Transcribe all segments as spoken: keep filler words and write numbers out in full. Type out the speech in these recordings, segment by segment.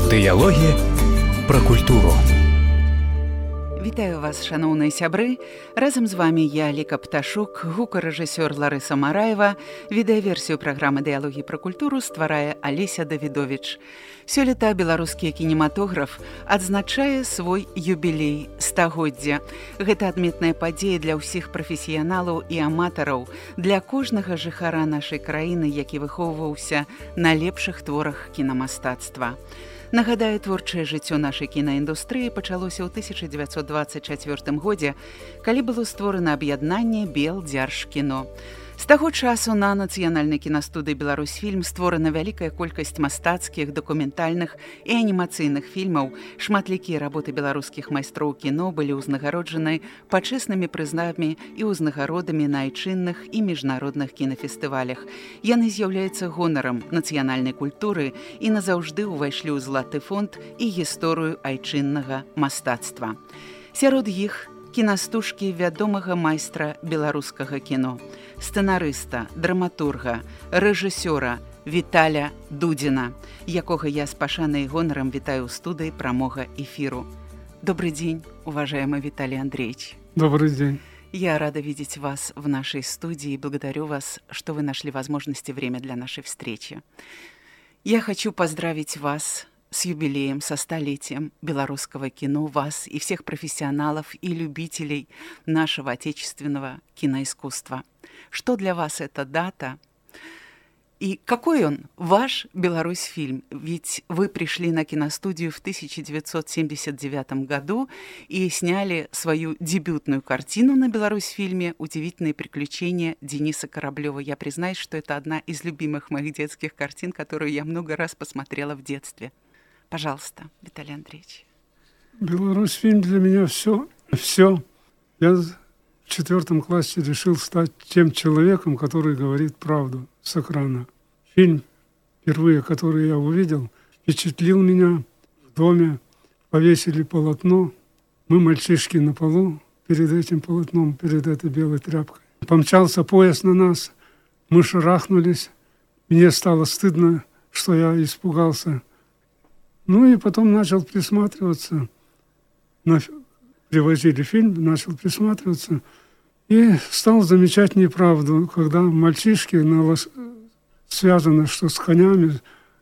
Дыялогі пра культуру. Вітаю вас, шаноўныя сябры. Разам з вами я, Ліка Пташук, гукарэжысёр Ларыса Мараева. Відэаверсію праграмы «Дыялогі пра культуру» стварае Алеся Давідовіч. Сёлета беларускі кінематограф адзначае свой юбілей стагоддзя. Гэта адметная падзея для ўсіх прафесіяналаў і аматараў, для кожнага жыхара нашай краіны, які выхоўваўся на лепшых творах кінамастацтва. Нагадаю, творчае жыццё нашай кінаіндустрыі пачалося ў тысяча дзевяцьсот дваццаць чацвёртым годзе, калі было створана аб'яднанне Белдзяржкіно. З таго часу на нацыянальнай кінастудыі «Беларусьфільм» створана вялікая колькасць мастацкіх, дакументальных і анімацыйных фільмаў. Шматлікія работы беларускіх майстроў кіно былі ўзнагароджаны пачэснымі прызнамі і ўзнагародамі на айчынных і міжнародных кінафестывалях. Яны з'яўляюцца гонарам нацыянальнай культуры і назаўжды ўвайшлі ў златы фонд і гісторыю айчыннага мастацтва. Сярод іх кінастужкі вядомага майстра беларускага кіно, сцэнарыста, драматурга, рэжысёра Віталя Дудзіна, якога я з пашанай гонарам вітаю ў студыі прамога эфіру. Добрый день, уважаемый Виталий Андреевич. Добрый день. Я рада видеть вас в нашей студии и благодарю вас, что вы нашли возможность и время для нашей встречи. Я хочу поздравить вас с юбилеем, со столетием белорусского кино, вас и всех профессионалов и любителей нашего отечественного киноискусства. Что для вас эта дата? И какой он, ваш Беларусьфильм? Ведь вы пришли на киностудию в тысяча девятьсот семьдесят девятом году и сняли свою дебютную картину на Беларусьфильме «Удивительные приключения Дениса Кораблёва». Я признаюсь, что это одна из любимых моих детских картин, которую я много раз посмотрела в детстве. Пожалуйста, Виталий Андреевич. Беларусьфильм для меня все, все. Я в четвертом классе решил стать тем человеком, который говорит правду с экрана. Фильм, впервые который я увидел, впечатлил меня. В доме повесили полотно. Мы, мальчишки, на полу перед этим полотном, перед этой белой тряпкой. Помчался поезд на нас. Мы шарахнулись. Мне стало стыдно, что я испугался. Ну и потом начал присматриваться. На... Привозили фильм, начал присматриваться. И стал замечать неправду, когда мальчишки на лос... связаны что с конями,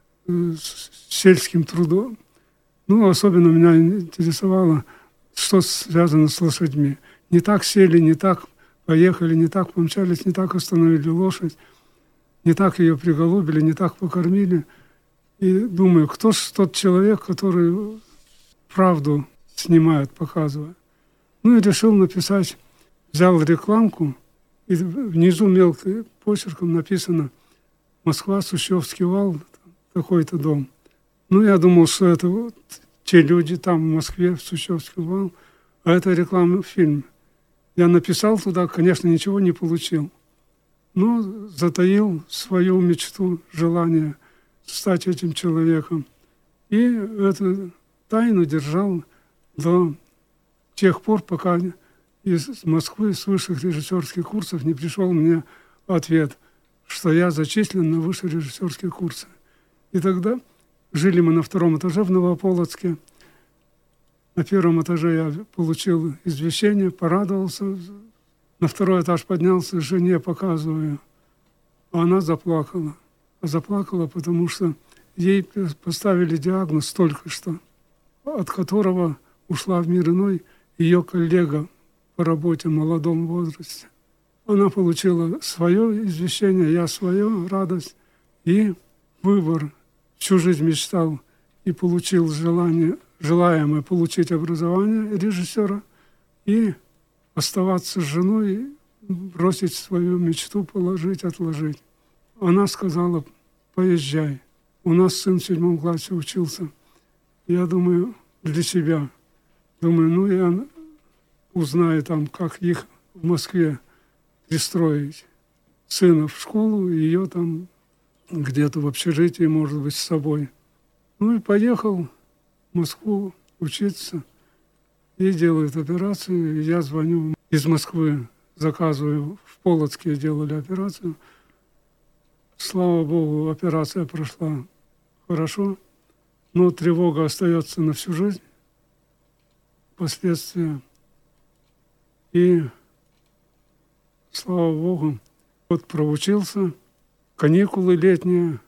с сельским трудом. Ну, особенно меня интересовало, что связано с лошадьми. Не так сели, не так поехали, не так помчались, не так остановили лошадь, не так ее приголубили, не так покормили. И думаю, кто же тот человек, который правду снимает, показывает. Ну и решил написать, взял рекламку, и внизу мелким почерком написано «Москва, Сущевский вал, такой-то дом». Ну, я думал, что это вот те люди там в Москве, в Сущевский вал, а это рекламный фильм. Я написал туда, конечно, ничего не получил, но затаил свою мечту, желание стать этим человеком. И эту тайну держал до тех пор, пока из Москвы с высших режиссерских курсов не пришел мне ответ, что я зачислен на высшие режиссерские курсы. И тогда жили мы на втором этаже в Новополоцке. На первом этаже я получил извещение, порадовался. На второй этаж поднялся, жене показываю, а она заплакала. Заплакала, потому что ей поставили диагноз только что, от которого ушла в мир иной ее коллега по работе в молодом возрасте. Она получила свое извещение, я свое, радость и выбор. Всю жизнь мечтал и получил желание, желаемое получить образование режиссера и оставаться с женой, бросить свою мечту, положить, отложить. Она сказала, поезжай. У нас сын в седьмом классе учился. Я думаю, для себя. Думаю, ну я узнаю там, как их в Москве пристроить. Сына в школу, и ее там где-то в общежитии, может быть, с собой. Ну и поехал в Москву учиться. Ей делают операцию. Я звоню из Москвы, заказываю. В Полоцке делали операцию. Слава Богу, операция прошла хорошо. но тревога остается на всю жизнь, последствия. И, слава Богу, вот проучился, каникулы летние,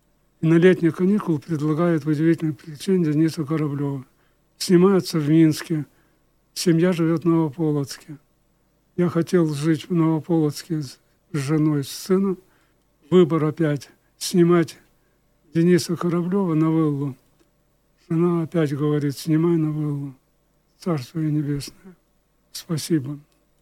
и на летние каникулы предлагают в удивительное приключение Дениса Кораблева. Снимается в Минске, семья живет в Новополоцке. Я хотел жить в Новополоцке с женой, с сыном. Выбор опять снимать Дениса Кораблева новеллу. Жена опять говорит, снимай новеллу. Царство небесное. Спасибо.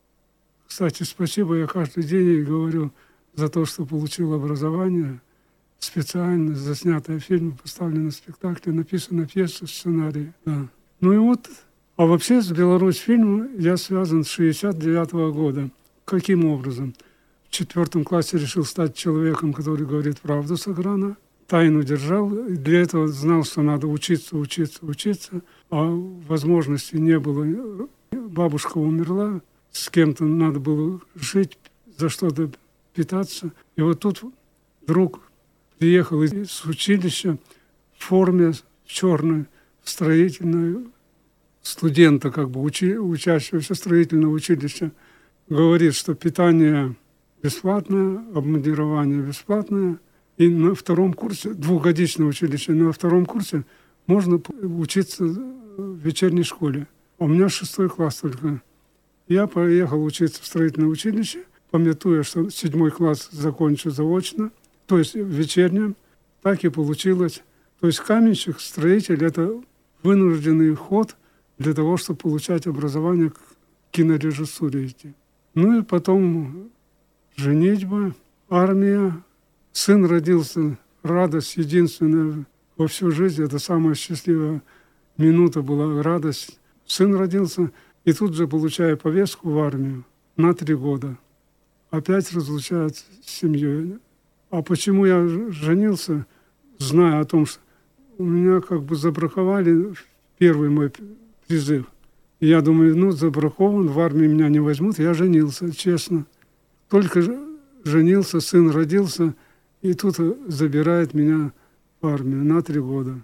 Кстати, спасибо я каждый день ей говорю за то, что получил образование, специально заснятое фильм, поставлено спектакль, написана пьеса, сценарий. Да. Ну и вот, а вообще с Беларусьфильмом я связан с шестьдесят девятого года. Каким образом? В четвертом классе решил стать человеком, который говорит правду с экрана. Тайну держал. Для этого знал, что надо учиться, учиться, учиться. А возможности не было. Бабушка умерла. С кем-то надо было жить, за что-то питаться. И вот тут друг приехал из училища в форме черной, строительной, студента, как бы учи, учащегося строительного училища. Говорит, что питание бесплатное, обмундирование бесплатное. И на втором курсе, двухгодичное училище, на втором курсе можно учиться в вечерней школе. А у меня шестой класс только. Я поехал учиться в строительное училище, памятуя, что седьмой класс закончу заочно, то есть в вечернем. Так и получилось. То есть каменщик, строитель – это вынужденный ход для того, чтобы получать образование к кинорежиссуре идти. Ну и потом женитьба, армия. Сын родился, радость единственная во всю жизнь. Это самая счастливая минута была, радость. Сын родился, и тут же получаю повестку в армию на три года. Опять разлучают с семьей. А почему я женился, зная о том, что у меня как бы забраковали первый мой призыв. И я думаю, ну, забракован, в армии меня не возьмут. Я женился, честно. Только женился, сын родился, и тут забирает меня в армию на три года.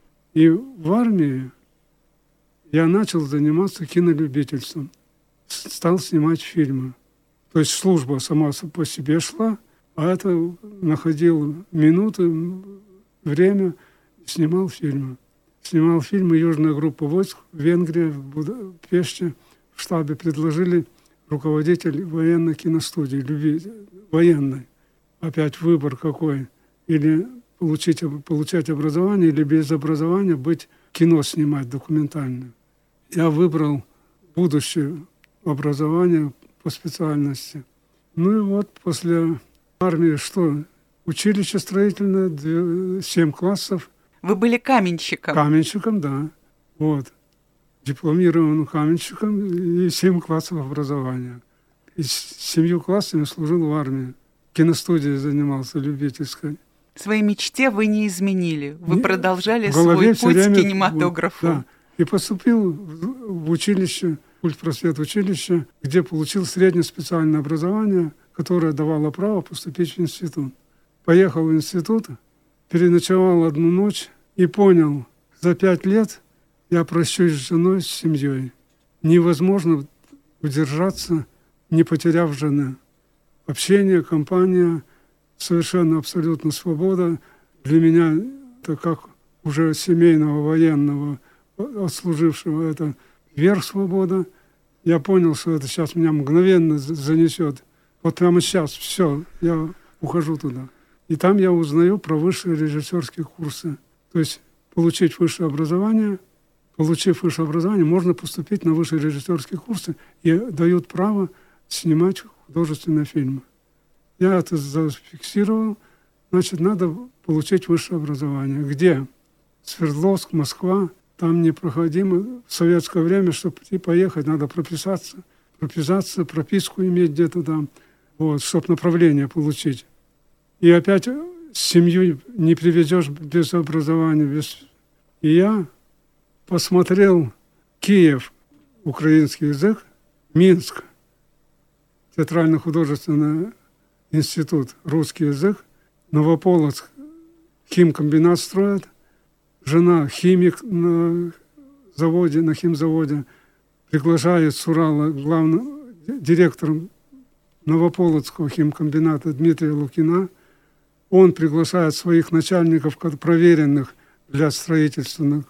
И в армии я начал заниматься кинолюбительством. Стал снимать фильмы. То есть служба сама по себе шла, а это находил минуты, время, снимал фильмы. Снимал фильмы «Южная группа войск» в Венгрии, в Будапеште. В штабе предложили руководитель военной киностудии, люби, военной. Опять выбор какой. Или получить, получать образование, или без образования быть кино снимать документальное. Я выбрал будущее образование по специальности. Ну и вот после армии что? Училище строительное, семь классов. Вы были каменщиком? Каменщиком, да. Вот. Дипломированным каменщиком и семь классов образования. И с семью классами служил в армии. Киностудией занимался, любительской. Своей мечте вы не изменили. Вы не, продолжали свой путь время, к кинематографу. Да. И поступил в училище, культпросвет училище, где получил среднее специальное образование, которое давало право поступить в институт. Поехал в институт, переночевал одну ночь и понял, за пять лет я прощусь с женой, с семьей. Невозможно удержаться, не потеряв жены. Общение, компания, совершенно абсолютно свобода. Для меня это как уже семейного военного, отслужившего, это верх свобода. Я понял, что это сейчас меня мгновенно занесет. Вот прямо сейчас, все, я ухожу туда. И там я узнаю про высшие режиссерские курсы. То есть получить высшее образование, получив высшее образование, можно поступить на высшие режиссерские курсы и дают право снимать художественные фильмы. Я это зафиксировал. Значит, надо получить высшее образование. Где? Свердловск, Москва. Там непроходимо. В советское время, чтобы поехать, надо прописаться. Прописаться, прописку иметь где-то там. Вот, чтобы направление получить. И опять семью не приведешь без образования. Без... И я посмотрел Киев, украинский язык, Минск, театрально-художественный институт, русский язык, Новополоцк, химкомбинат строят, жена химик на заводе, на химзаводе, приглашает с Урала главным директором Новополоцкого химкомбината Дмитрия Лукина. Он приглашает своих начальников, проверенных для строительства.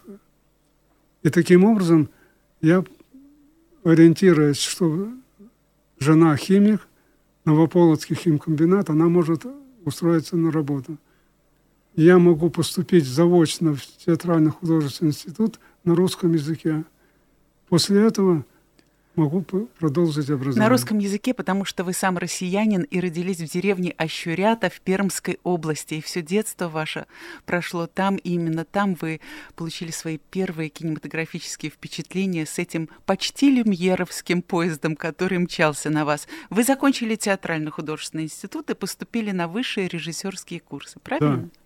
И таким образом я, ориентируясь, что жена химик, Новополоцкий химкомбинат, она может устроиться на работу. Я могу поступить заочно в театрально-художественный институт на русском языке. После этого могу продолжить образование. На русском языке, потому что вы сам россиянин и родились в деревне Ощурята в Пермской области. И все детство ваше прошло там, и именно там вы получили свои первые кинематографические впечатления с этим почти люмьеровским поездом, который мчался на вас. Вы закончили театрально-художественный институт и поступили на высшие режиссерские курсы, правильно? Да.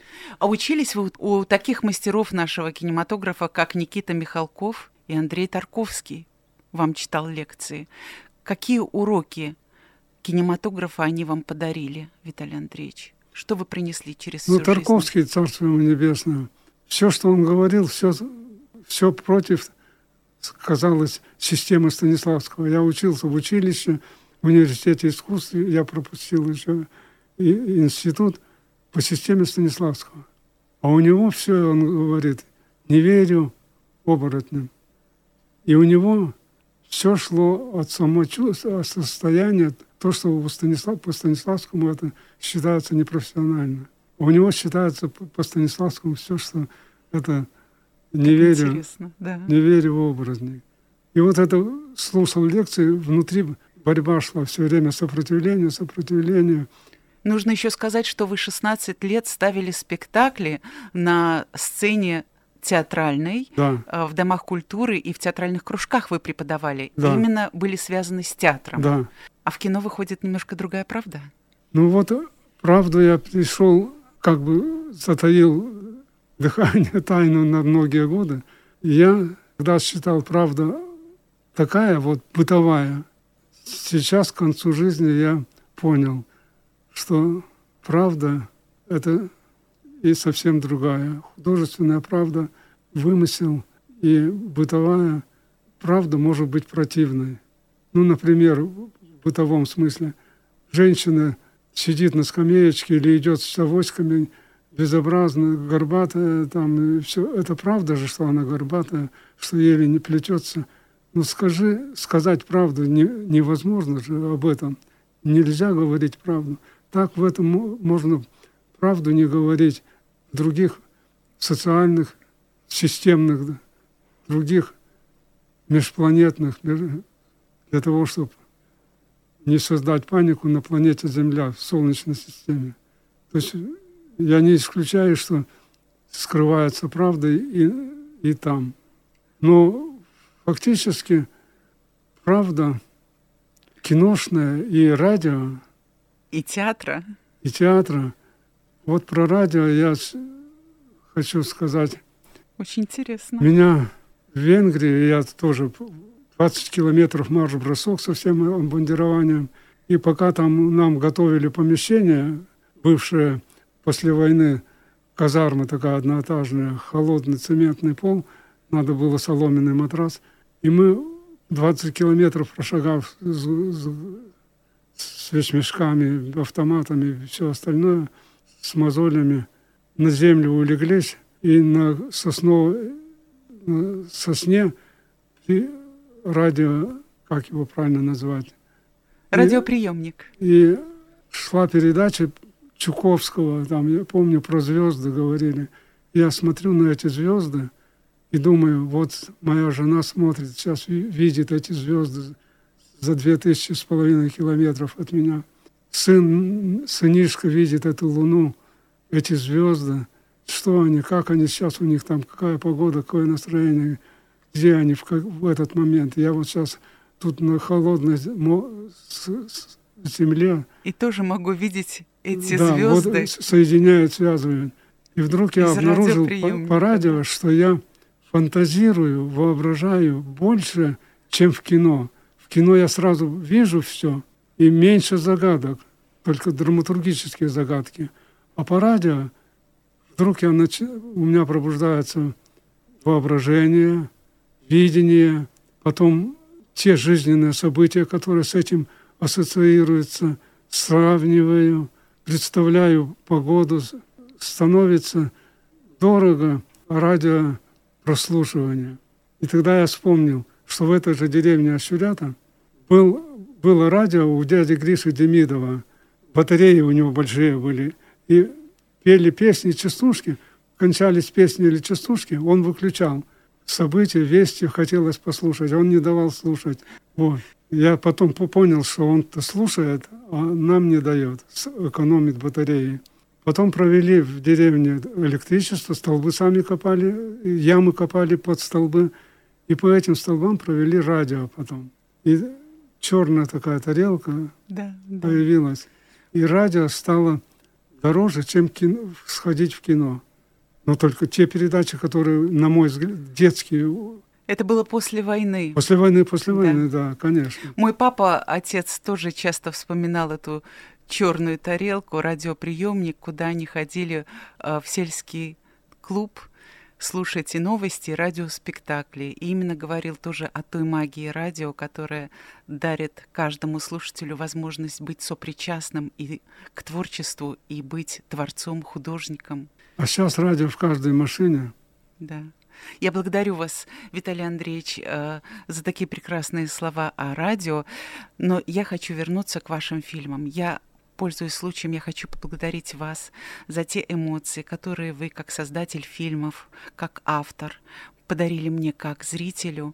А учились вы у таких мастеров нашего кинематографа, как Никита Михалков и Андрей Тарковский. Вам читал лекции. Какие уроки кинематографа они вам подарили, Виталий Андреевич? Что вы принесли через всю ну, жизнь? Тарковский, царство ему небесное, все, что он говорил, все, все против, казалось, системы Станиславского. Я учился в училище, в университете искусств, я пропустил еще и институт по системе Станиславского. А у него все, он говорит, не верю оборотням. И у него все шло от самочувствия, от состояния, то, что у Станислав, по Станиславскому это считается непрофессионально. А у него считается по, по Станиславскому все, что это не верю, да. не верю в оборотней. И вот это, слушал лекции, внутри борьба шла все время, сопротивление, сопротивление. Нужно еще сказать, что вы шестнадцать лет ставили спектакли на сцене театральной, да. в домах культуры и в театральных кружках вы преподавали. Да. И именно были связаны с театром. Да. А в кино выходит немножко другая правда. Ну вот правду я пришел, как бы затаил дыхание, тайну на многие годы. И я когда считал, правда такая вот бытовая. Сейчас к концу жизни я понял, что правда — это и совсем другая. Художественная правда, вымысел и бытовая правда может быть противной. Ну, например, в бытовом смысле. Женщина сидит на скамеечке или идет с авоськами, безобразно, горбатая, там, и все. Это правда же, что она горбатая, что еле не плетется. Но скажи, сказать правду не, невозможно же об этом. Нельзя говорить правду. Так в этом можно правду не говорить в других социальных, системных, других межпланетных, для того, чтобы не создать панику на планете Земля, в Солнечной системе. То есть я не исключаю, что скрывается правда и, и там. Но фактически правда киношная и радио, и театра. И театра. Вот про радио я хочу сказать. Очень интересно. Меня в Венгрии, я тоже двадцать километров марш-бросок со всем обмундированием. И пока там нам готовили помещение, бывшее после войны казарма такая одноэтажная, холодный цементный пол, надо было соломенный матрас. И мы двадцать километров прошагав с, с вещмешками, автоматами и все остальное, с мозолями, на землю улеглись, и на, сосно, на сосне и радио, как его правильно назвать? Радиоприемник. И, и шла передача Чуковского, там, я помню, про звезды говорили. Я смотрю на эти звезды и думаю, вот моя жена смотрит, сейчас видит эти звезды за две тысячи с половиной километров от меня. Сын, сынишка видит эту луну, эти звезды. Что они, как они сейчас, у них там, какая погода, какое настроение, где они в, как, в этот момент. Я вот сейчас тут на холодной земле. И тоже могу видеть эти да, звезды. Вот соединяют, связывают. И вдруг я обнаружил по, по радио, что я фантазирую, воображаю больше, чем в кино. В кино я сразу вижу все, и меньше загадок, только драматургические загадки. А по радио вдруг я нач... у меня пробуждается воображение, видение, потом те жизненные события, которые с этим ассоциируются, сравниваю, представляю погоду, становится дорого радиопрослушивание. И тогда я вспомнил, что в этой же деревне Ощурята был, было радио у дяди Гриши Демидова. Батареи у него большие были. И пели песни, частушки. Кончались песни или частушки, он выключал. События, вести хотелось послушать, он не давал слушать. Вот. Я потом понял, что он-то слушает, а нам не дает, экономит батареи. Потом провели в деревне электричество, столбы сами копали, ямы копали под столбы. И по этим столбам провели радио потом. И черная такая тарелка да, да. появилась. И радио стало дороже, чем кино, сходить в кино. Но только те передачи, которые, на мой взгляд, детские. Это было после войны. После войны, после да. войны, да, конечно. Мой папа, отец, тоже часто вспоминал эту черную тарелку, радиоприемник, куда они ходили э, в сельский клуб слушать и новости, и радиоспектакли. И именно говорил тоже о той магии радио, которая дарит каждому слушателю возможность быть сопричастным и к творчеству, и быть творцом, художником. А сейчас радио в каждой машине. Да. Я благодарю вас, Виталий Андреевич, э, за такие прекрасные слова о радио, но я хочу вернуться к вашим фильмам. Я, пользуясь случаем, я хочу поблагодарить вас за те эмоции, которые вы, как создатель фильмов, как автор, подарили мне как зрителю,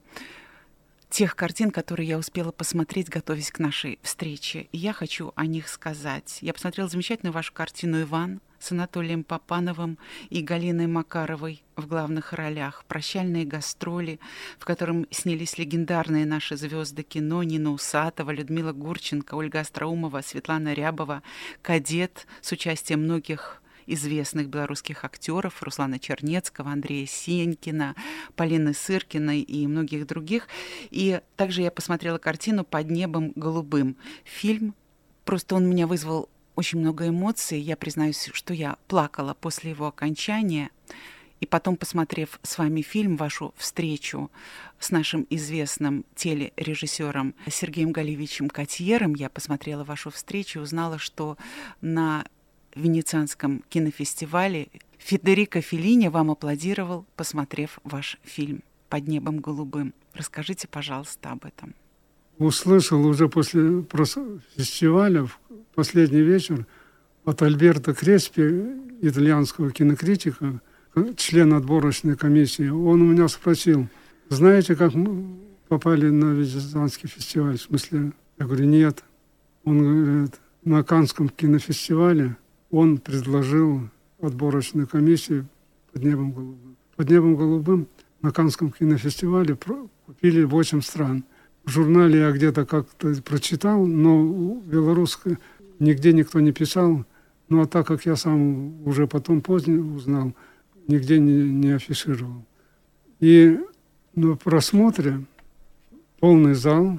тех картин, которые я успела посмотреть, готовясь к нашей встрече. И я хочу о них сказать. Я посмотрела замечательную вашу картину «Иван» с Анатолием Папановым и Галиной Макаровой в главных ролях. «Прощальные гастроли», в котором снялись легендарные наши звезды кино: Нина Усатова, Людмила Гурченко, Ольга Остроумова, Светлана Рябова, «Кадет» с участием многих известных белорусских актеров: Руслана Чернецкого, Андрея Сенькина, Полины Сыркиной и многих других. И также я посмотрела картину «Под небом голубым». Фильм, просто он меня вызвал очень много эмоций. Я признаюсь, что я плакала после его окончания. И потом, посмотрев с вами фильм, вашу встречу с нашим известным телережиссером Сергеем Галиевичем Котьером, я посмотрела вашу встречу и узнала, что на Венецианском кинофестивале Федерико Феллини вам аплодировал, посмотрев ваш фильм «Под небом голубым». Расскажите, пожалуйста, об этом. Услышал уже после фестиваля, в последний вечер, от Альберто Креспи, итальянского кинокритика, члена отборочной комиссии. Он у меня спросил: знаете, как мы попали на Венецианский фестиваль? В смысле? Я говорю: нет. Он говорит: на Каннском кинофестивале он предложил отборочной комиссии «Под небом голубым». «Под небом голубым» на Каннском кинофестивале купили восемь стран. В журнале я где-то как-то прочитал, но белорусское нигде никто не писал. Ну а так как я сам уже потом поздно узнал, нигде не, не афишировал. И на просмотре полный зал,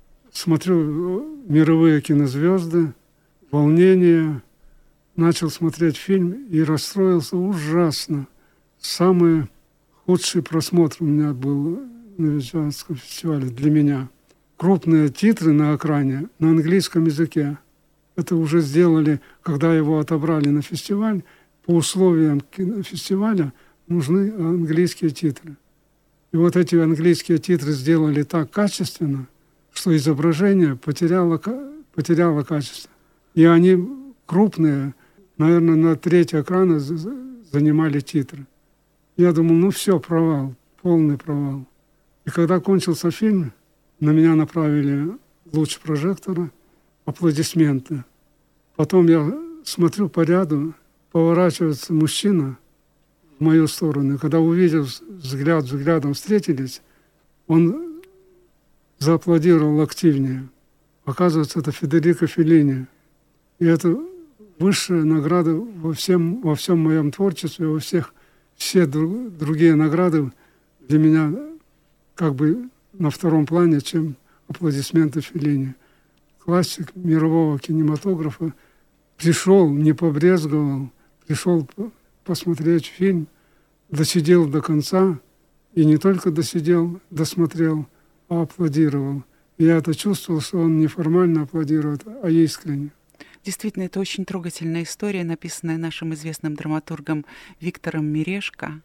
смотрю мировые кинозвезды, волнение. Начал смотреть фильм и расстроился ужасно. Самый худший просмотр у меня был на Венецианском фестивале для меня. Крупные титры на экране на английском языке. Это уже сделали, когда его отобрали на фестиваль. По условиям фестиваля нужны английские титры. И вот эти английские титры сделали так качественно, что изображение потеряло, потеряло качество. И они крупные, наверное, на треть экрана занимали титры. Я думал, ну все, провал, полный провал. И когда кончился фильм, на меня направили луч прожектора, аплодисменты. Потом я смотрю по ряду, поворачивается мужчина в мою сторону. И когда увидел, взгляд взглядом встретились, он зааплодировал активнее. Оказывается, это Федерико Феллини. И это высшая награда во всем, во всем моем творчестве, во всех, все друг, другие награды для меня как бы на втором плане, чем аплодисменты Феллини. Классик мирового кинематографа пришел, не побрезговал, пришел посмотреть фильм, досидел до конца, и не только досидел, досмотрел, а аплодировал. И я это чувствовал, что он не формально аплодирует, а искренне. Действительно, это очень трогательная история, написанная нашим известным драматургом Виктором Мирешко,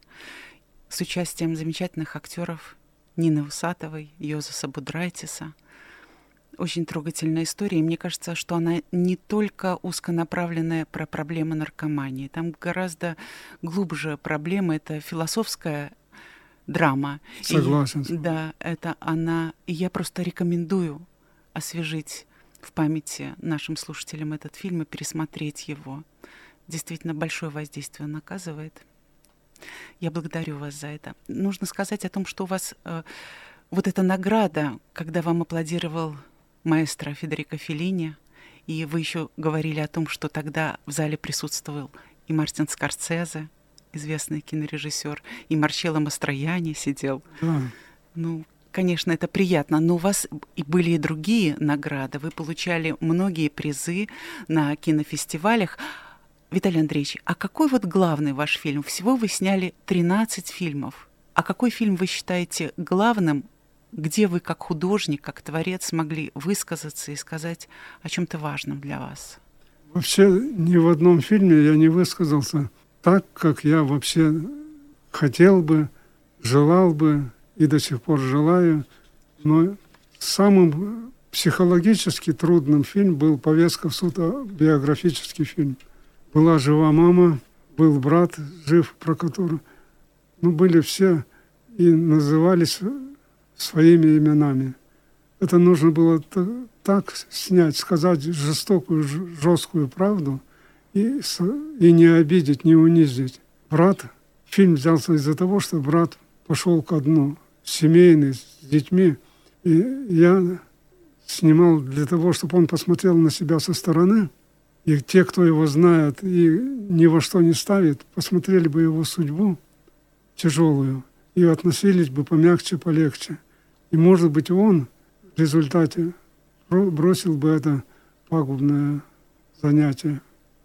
с участием замечательных актеров Нины Усатовой, Йозеса Будрайтиса. Очень трогательная история. И мне кажется, что она не только узконаправленная про проблемы наркомании. Там гораздо глубже проблема. Это философская драма. Согласен. И, да, это она. И я просто рекомендую освежить в памяти нашим слушателям этот фильм и пересмотреть его. Действительно, большое воздействие он оказывает. Я благодарю вас за это. Нужно сказать о том, что у вас э, вот эта награда, когда вам аплодировал маэстро Федерико Феллини, и вы еще говорили о том, что тогда в зале присутствовал и Мартин Скорсезе, известный кинорежиссер, и Марчелло Мастроянни сидел. Да. Ну, конечно, это приятно, но у вас и были и другие награды. Вы получали многие призы на кинофестивалях. Виталий Андреевич, а какой вот главный ваш фильм? Всего вы сняли тринадцать фильмов. А какой фильм вы считаете главным, где вы как художник, как творец смогли высказаться и сказать о чем-то важном для вас? Вообще ни в одном фильме я не высказался так, как я вообще хотел бы, желал бы и до сих пор желаю. Но самым психологически трудным фильм был «Повестка в суд», биографический фильм. Была жива мама, был брат жив, про которого, ну, были все и назывались своими именами. Это нужно было так снять, сказать жестокую, жесткую правду и, и не обидеть, не унизить. Брат, фильм взялся из-за того, что брат пошел ко дну, семейный, с детьми. И я снимал для того, чтобы он посмотрел на себя со стороны. И те, кто его знает и ни во что не ставит, посмотрели бы его судьбу тяжелую и относились бы помягче, полегче. И, может быть, он в результате бросил бы это пагубное занятие.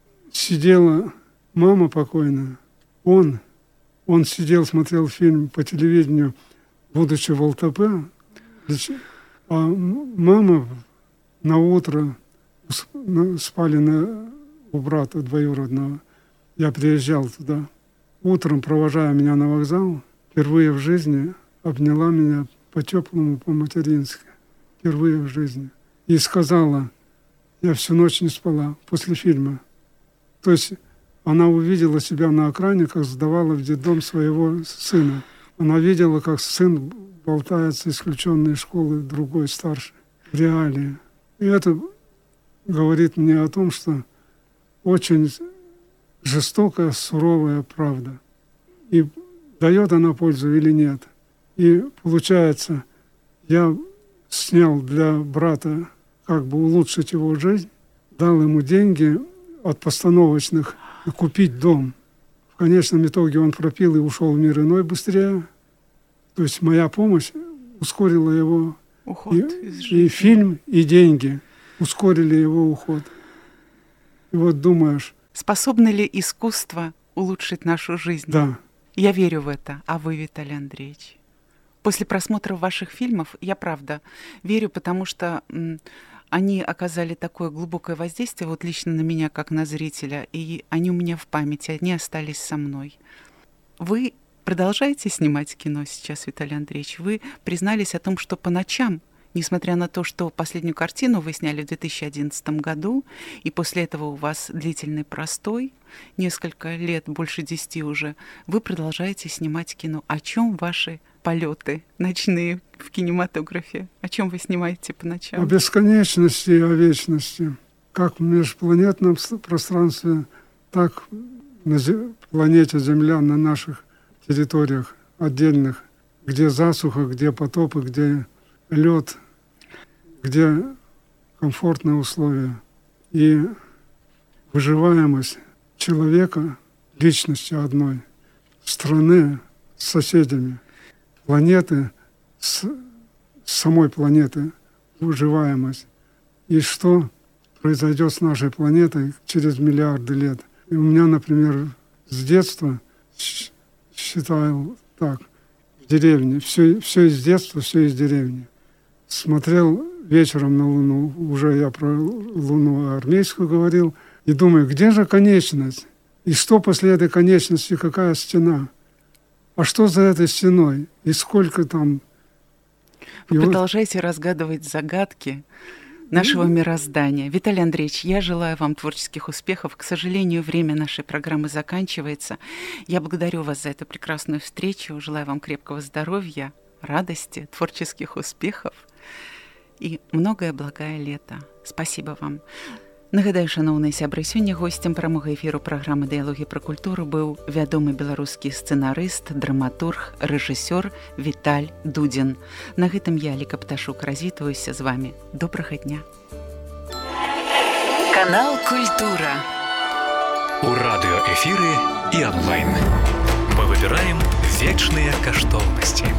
Сидела мама покойная, он, он сидел, смотрел фильм по телевидению, будучи в ЛТП, а мама на утро спали на, у брата двоюродного. Я приезжал туда. Утром, провожая меня на вокзал, впервые в жизни обняла меня по-теплому, по-матерински. Впервые в жизни. И сказала, я всю ночь не спала после фильма. То есть она увидела себя на экране, как сдавала в детдом своего сына. Она видела, как сын болтается исключенной из школы, другой старший. В реалии. И это говорит мне о том, что очень жестокая, суровая правда. И дает она пользу или нет. И получается, я снял для брата, как бы улучшить его жизнь, дал ему деньги от постановочных и купить дом. В конечном итоге он пропил и ушел в мир иной быстрее. То есть моя помощь ускорила его уход и, и фильм, и деньги ускорили его уход. И вот думаешь... Способно ли искусство улучшить нашу жизнь? Да. Я верю в это. А вы, Виталий Андреевич? После просмотра ваших фильмов я, правда, верю, потому что м, они оказали такое глубокое воздействие вот лично на меня, как на зрителя, и они у меня в памяти, они остались со мной. Вы продолжаете снимать кино сейчас, Виталий Андреевич? Вы признались о том, что по ночам, несмотря на то, что последнюю картину вы сняли в две тысячи одиннадцатом году, и после этого у вас длительный простой, несколько лет, больше десяти уже, вы продолжаете снимать кино. О чем ваши полеты ночные в кинематографе? О чем вы снимаете по ночам? О бесконечности и о вечности. Как в межпланетном пространстве, так на планете Земля, на наших территориях отдельных, где засуха, где потопы, где лед, где комфортные условия. И выживаемость человека, личности одной, страны с соседями, планеты с, с самой планеты, выживаемость. И что произойдет с нашей планетой через миллиарды лет. И у меня, например, с детства считал так, в деревне, все, все из детства, все из деревни. Смотрел вечером на Луну, уже я про Луну армейскую говорил, и думаю, где же конечность? И что после этой конечности, какая стена? А что за этой стеной? И сколько там... Вы и продолжаете вот... разгадывать загадки нашего мироздания. Виталий Андреевич, я желаю вам творческих успехов. К сожалению, время нашей программы заканчивается. Я благодарю вас за эту прекрасную встречу. Желаю вам крепкого здоровья, радости, творческих успехов и многое благое лето. Спасибо вам. Нагадаю, шановныя сябры, сёння госцем прамога эфіру праграмы «Дыялогі пра культуру» быў вядомы беларускі сцэнарыст, драматург, рэжысёр Віталь Дудзін. На гэтым я, Ліка Пташук, развітваюся з вами. Добрага дня. Канал «Культура». У радыёэфіры і онлайн. Мы выбираем вечныя каштоўнасці.